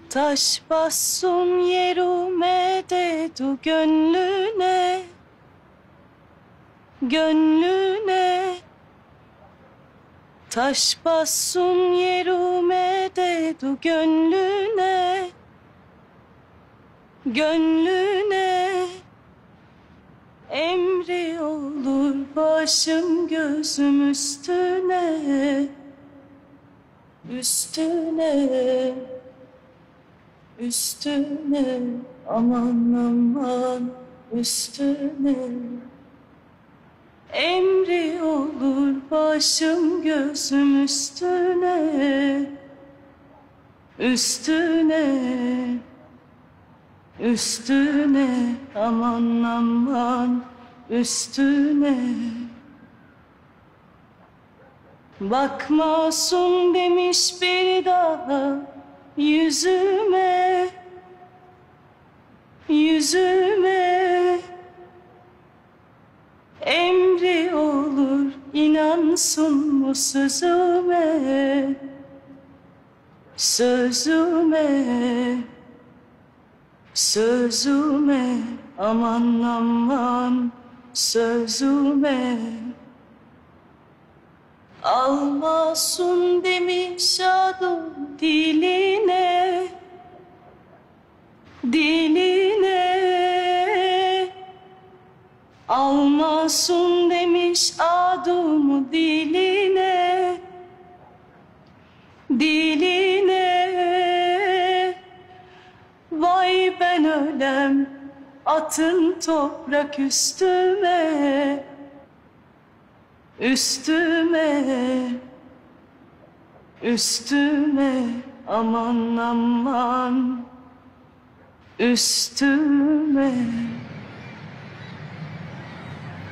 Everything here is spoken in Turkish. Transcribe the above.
Taş bassın yerime dedu gönlüne, gönlüne. Taş bassın yerime dedu gönlüne, gönlüne. Emri olur başım gözüm üstüne, üstüne, üstüne. Aman aman üstüne. Emri olur başım gözüm üstüne, üstüne, üstüne. Aman aman üstüne. Bakmasın demiş bir daha yüzüme, yüzüme. Emri olur inansın bu sözüme, sözüme, sözüme. Aman aman sözüme. Almasın demiş adım diline, diline. Almasın demiş adımı diline, diline. Vay ben ölem atın toprak üstüme, üstüme, üstüme. Aman aman üstüme.